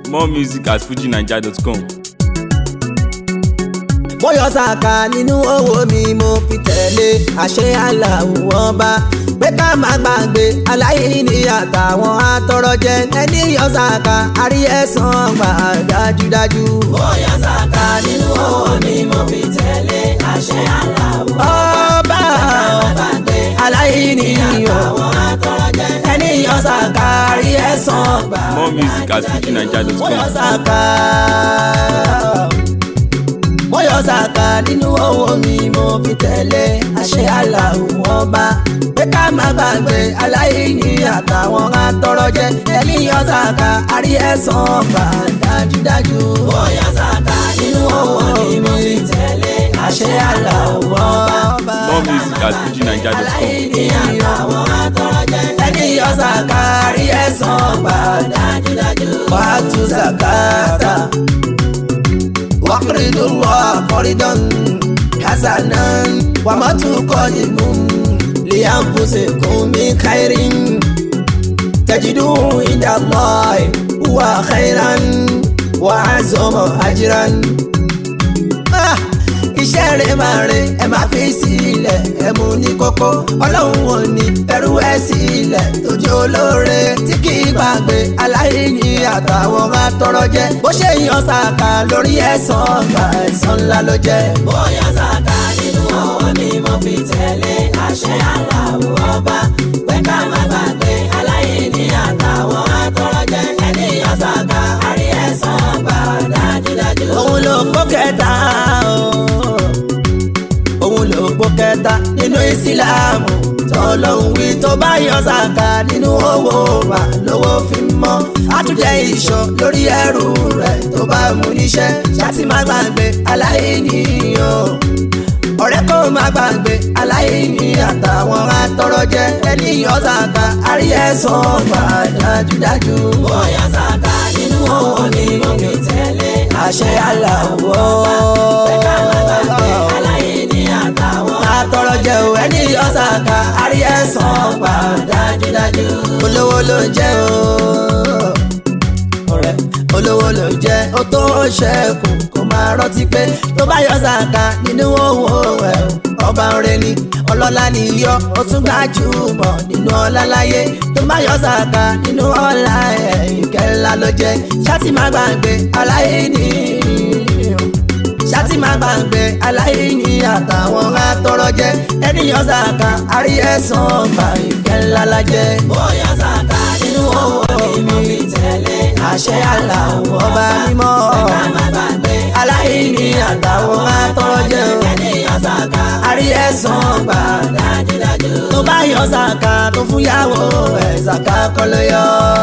More music at fujinaija.com. Mo yọ sàkà nínú owó mi mo fi tẹ̀lé àṣẹ Allahu Ọba pé ká má gbàgbé aláìní àtàwọn atọrọ jẹ ẹni yọ sàkà àrí ẹ̀san gbà dájúdájú. Mo yọ sàkà nínú owó mi mo fi tẹ̀lé àṣẹ Allahu Ọba aláìní àtàwọn atọrọ jẹ ẹni yọ sàkà àrí ẹ̀san gbà. More music at fujinaija.com. Mo yọ sàkà. Mo yọ sàkà nínú owó mi mo fi tẹ̀lé àṣẹ Allahu Ọba pé ká má gbàgbé aláìní àtàwọn atọrọ jẹ ẹni yọ sàkà àrí ẹ̀san gbà dájúdájú. Mo yọ sàkà nínú owó mi mo fi tẹ̀lé àṣẹ Allahu Ọba More music at fujinaija.com. aláìní àtàwọn atọrọ jẹ ẹni yọ sàkà àrí ẹ̀san gbà dájúdájú. wàtú zakata waqridullah qaridan hasanan wa ma tuqaddimu li anfusikum min khairin tajiduhu inda Allahi huwa khairan wa azama ajran. Iṣẹ́ rẹ̀ máa rẹ̀ ẹ máa fi sílẹ̀ ẹ mú ní kókó ọlọ́run ò ní ẹrú ẹ sílẹ̀ tó jẹ́ olóore tí kì í gbàgbé aláìní àtàwọn atọrọ jẹ bó ṣe yan sàkà lórí ẹ̀san gbà ẹ̀san ńlá ló jẹ́. Mo yọ sàkà nínú owó mi mo fi tẹ̀lé àṣẹ Allahu Ọba pé ká má gbàgbé aláìní àtàwọn atọrọ jẹ ẹni yọ sàkà àrí ẹ̀san gbà dájúdájú. Òun ló gbó kẹta òun ló gbó kẹta nínú ìsìlámù tọ́lọ́hún wí tó bá yọ sàkà nínú owó wa lówó fi mọ́ àtúnjẹ ìṣọ́ lórí ẹrù rẹ̀ tó bá mú níṣẹ́ ṣáàtì má gbàgbé aláìní o ọ̀rẹ́ kò má gbàgbé aláìní àtàwọn atọrọ jẹ ẹni yọ sàkà àrí ẹ̀san gbà dájúdájú. Mo yọ sàkà nínú owó mi mo fi tẹ̀lé àṣẹ Allahu pé ká má gbàgbé aláìní àtàwọn atọrọ jẹ o ẹni yọ sàkà àrí ẹ̀san gbà dájúdájú. olówó ló jẹ́ o ọ̀rẹ́ olówó ló jẹ́ ó tó ṣẹ́kù kó máa rántí pé tó bá yọ sàkà nínú owó ẹ̀ ọba rẹ ni ọlọ́lá ni yọ ó tún gbajúmọ̀ nínú ọlá láyé tó bá yọ sàkà nínú ọlá ẹ̀ ìkẹ́ ńlá ló jẹ́ ṣáàtì má gbàgbé aláìní ṣáàtì má gbàgbé aláìní àtàwọn atọrọ jẹ ẹni yọ sàkà àrí ẹ̀san gbà ìkẹ́ ńlá la jẹ́. Mo yọ sàkà nínú owó mi mo fi tẹ̀lé àṣẹ Allahu Ọba mímọ́ pé ká má gbàgbé aláìní àtàwọn atọrọ jẹ ẹni yọ sàkà àrí ẹ̀san gbà dájúdájú. tó bá yọ sàkà tó fún yàwó ẹ̀ sàkà kọ́ ló yọ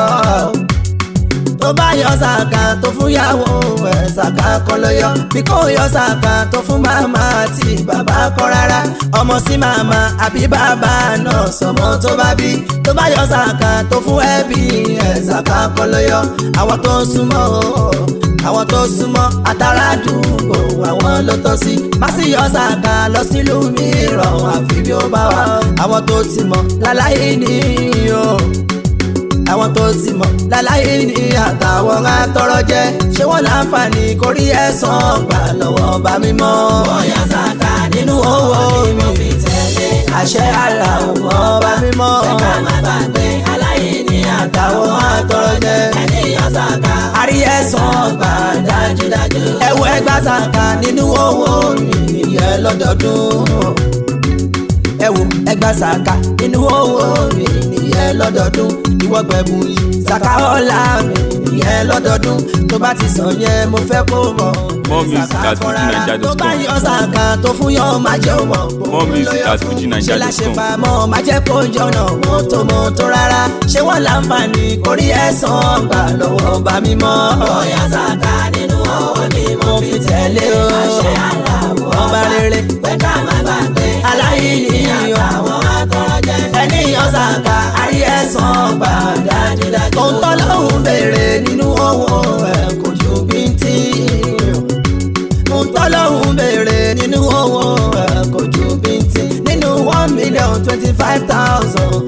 tó bá yọ sàkà tó fún yàwó ẹ̀ sàkà kọ́ ló yọ bí kò yọ sàkà tó fún màmá àti bàbá kọ́ rárá ọmọ sí màmá àbí bàbá náà sọmọ tó bá bí tó bá yọ sàkà tó fún ẹbí ẹ̀ sàkà kọ́ ló yọ àwọn tó súnmọ́ àwọn tó súnmọ́ àtàrà àdúgbò àwọn ló tọ́ sí má sì yọ sàkà lọ sílùú mìíràn àfi bí ó bá wà àwọn tó ti mọ̀ láláyé nìyó àwọn tó ti mọ̀ láláyé ní àtàwọn atọrọ jẹ ṣé wọ́n láǹfààní kórí ẹ̀san gbà lọ́wọ́ ọba mímọ́. Mo yọ sàkà nínú owó mi mo fi tẹ̀lé àṣẹ Allahu Ọba mímọ́ pé ká má gbàgbé aláìní àtàwọn atọrọ jẹ ẹni yọ sàkà àrí ẹ̀san gbà dájúdájú. ẹ̀wọ̀ ẹgbà sàkà nínú owó mi ìyẹn lọ́dọọdún ẹ̀wọ̀ ẹgbà sàkà nínú owó mi ìyẹn lọ́dọọdún ìwọ gbẹ̀bùn yìí sàkà ọ̀la mi ìyẹn lọ́dọọdún tó bá ti sàn yẹn mo fẹ́ kó mọ̀. More music at fujinaija.com. tó bá yọ sàkà tó fún yọ máa jẹ́ òmò. More music at fujinaija.com. ṣe láṣẹ pamọ́ máa jẹ́ kó jọ̀nà mọ́tò rárá ṣé wọ́n láǹfààní kórí ẹ̀san gbà lọ́wọ́ ọba mímọ́. Mo yọ sàkà nínú owó mi mo fi tẹ̀lé àṣẹ Allahu ọba rere pé ká má gbàgbé aláìní àtàwọn atọrọ jẹ ẹni yọ sàkà àrí ẹ̀san gbà dájúdájú. ohun tọ́lọ́hún béèrè nínú owó ẹ̀ kò ju bíntín ohun tọ́lọ́hún béèrè nínú owó ẹ̀ kò ju bíntín nínú 1,025,000 ló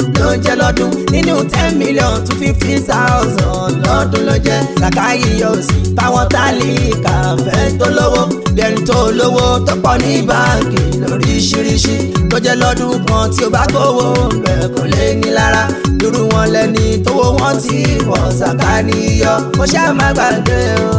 jẹ́ lọ́dún nínú 10 million to 50,000 lọ́dún ló jẹ́. Sàkáyì yóò sì báwọn tálíkà fẹ́ tó lówó bí ẹni tó lówó tó pọ̀ ní báńkì lóríṣiríṣi tó jẹ́ lọ́dún kan tí ó bá gbówó bẹ́ẹ̀ kò lè ní lára irú wọn lẹ́ni tówó wọn ti wọ̀ sàkáni yọ. Ó ṣáà má gbàgbé o,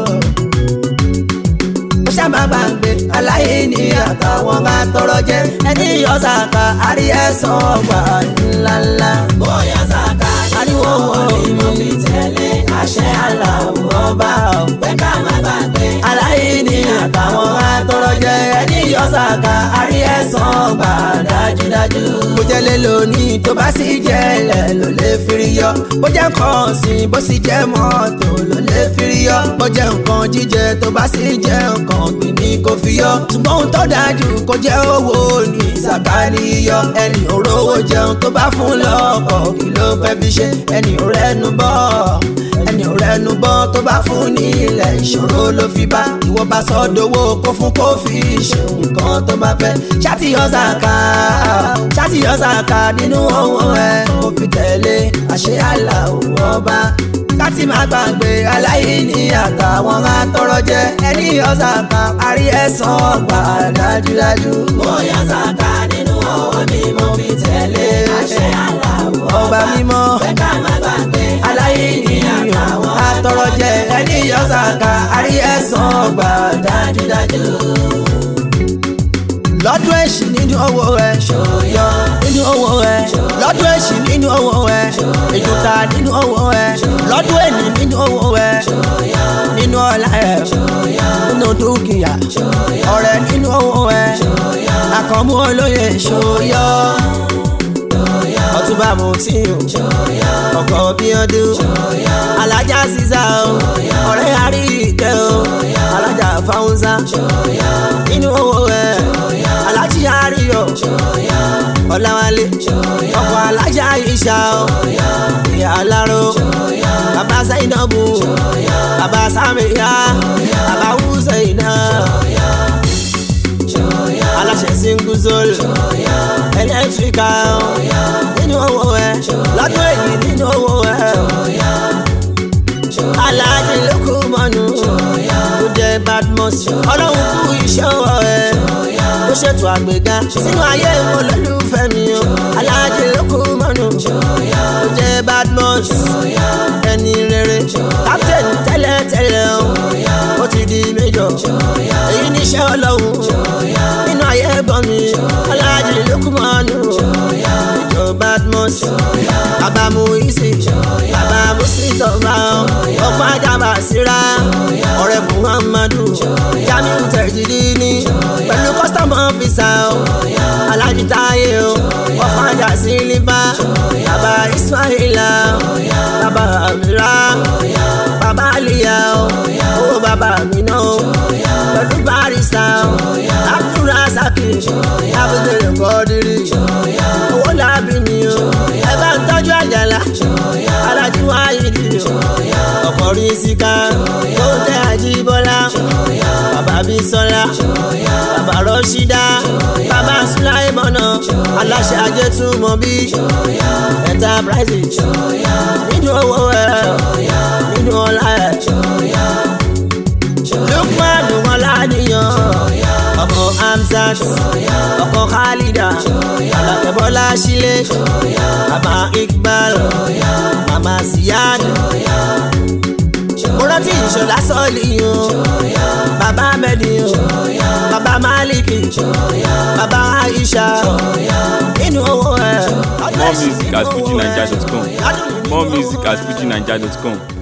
ó ṣáà má gbàgbé aláìní àtàwọn bá tọrọ jẹ ẹni yọ sàkà àrí ẹ̀san ọgbà ńláńlá. bóyá sàkà nínú owó ni mo fi tẹ̀lé àṣẹ Allahu ọba pé ká má gbàgbé aláìní àtàwọn bá tọrọ jẹ ẹni yọ sàkà àrí ẹ̀san ọgbà dájúdájú. bó jẹ́ lé lónìí tó bá sì jẹ́ ilẹ̀ ló lè firi yọ bó jẹ́ nǹkan ọ̀sìn bó sì jẹ́ mọ́tò ló lè firi yọ bó jẹ́ nǹkan jíjẹ tó bá sì jẹ́ nǹkan ọ̀gbìn ní kò fi yọ ṣùgbọ́n ohun tó dájú kó jẹ́ owó ní sàkáni yọ. ẹni ò rówó jẹun tó bá fún lọ́kọ̀ kí ló fẹ́ fi ṣe ẹni ò rẹ́nu bọ́ tó bá fún ní ilẹ̀ ìṣòro ló fi bá ìwọ bá sọ́dọ̀wọ́ kó fún kó fi ṣe nǹkan tó bá fẹ́. ṣáàtì yọ sàkà nínú owó ẹ kó fi tẹ̀lé àṣẹ Allahu ọba káti má gbàgbé aláìní àtàwọn atọrọ jẹ ẹni yọ sàkà àrí ẹ̀san ọgbà dájúdájú. bóyá sàkà nínú owó ni mo fi tẹ̀lé àṣẹ Allahu ọba mímọ́ pé ká má gbàgbé aláìní àtàwọn atọrọ jẹ ẹni yọ sàkà àrí ẹ̀san ọgbà dájúdájú. lọ́dún èṣì nínú owó ẹ̀ ṣòyọ nínú owó ẹ̀ lọ́dún èṣì nínú owó ẹ̀ èjòta nínú owó ẹ̀ lọ́dún èní nínú owó ẹ̀ nínú ọlá ẹ̀ nínú dúkìá ọ̀rẹ́ nínú owó ẹ̀ àkànmú olóyè ṣòyọ ọtúbà Mutiu ọkọ Bíọ́dún alájà Sísá o ọ̀rẹ́ Àríkẹ́ o alájà Fáúnsá nínú owó ẹ̀ alájí Àríyọ̀ Ọláwálé ọkọ alájà Ìṣà o ìyá Aláró bàbá Zainabu bàbá Sàmìyá bàbá Hùsẹ̀ínà aláṣẹ Singuzol ẹlẹ́tíríkà nínú owó ẹ̀ lọ́dún èyí nínú owó ẹ̀ aláàjì Lókùmánù tó jẹ́ Badmus ọlọ́run kú iṣẹ́ ọwọ́ ẹ̀ ó ṣètò àgbéga sínú ayé wọn lólùfẹ́ mi o aláàjì Lókùmánù tó jẹ́ Badmus ẹni rere captain tẹ́lẹ̀tẹ́lẹ̀ ó ti di major èyí níṣẹ́ ọlọ́run nínú ayé ẹ̀gbọ́n mi aláàjì Lókùmánù ìjọ Badmus bàbá Muisi bàbá Musitọba ọkọ̀ ajábà síra ọ̀rẹ́ Muhammadu Jamiu Tẹ̀jìdínní pẹ̀lú custom officer aláàjì Táyé ọkọ̀ ajá sílífà bàbá Ismaila bàbá Amira bàbá Aliya owó bàbá Amina pẹ̀lú barista Abdulrasaki Abdul Kọ́dírì owó làbí mi o ẹ bá ń tọ́jú Àjàlá alájí Wáyídì ọkọ̀ rí síká tó tẹ́ Àjíbọ́lá bàbá Bísọ́lá bàbá Rọ́ṣídá bàbá Sùláìmọ́nà aláṣẹ Ajétúmọ̀bí Enterprises nínú owó ẹ̀ nínú ọlá ẹ̀ Lukman Ọláníyàn ọkọ Hamzat ọkọ Khalida Àlàkẹ́ Bọ́lá Sílé bàbá Iqbal màmá Siyad mo rántí Ìṣọ̀lá Sọ́ọ̀lìyàn bàbá Mẹ́dìyàn bàbá Málìkì bàbá Aisha nínú owó ẹ̀. More music at FujiNaija.com.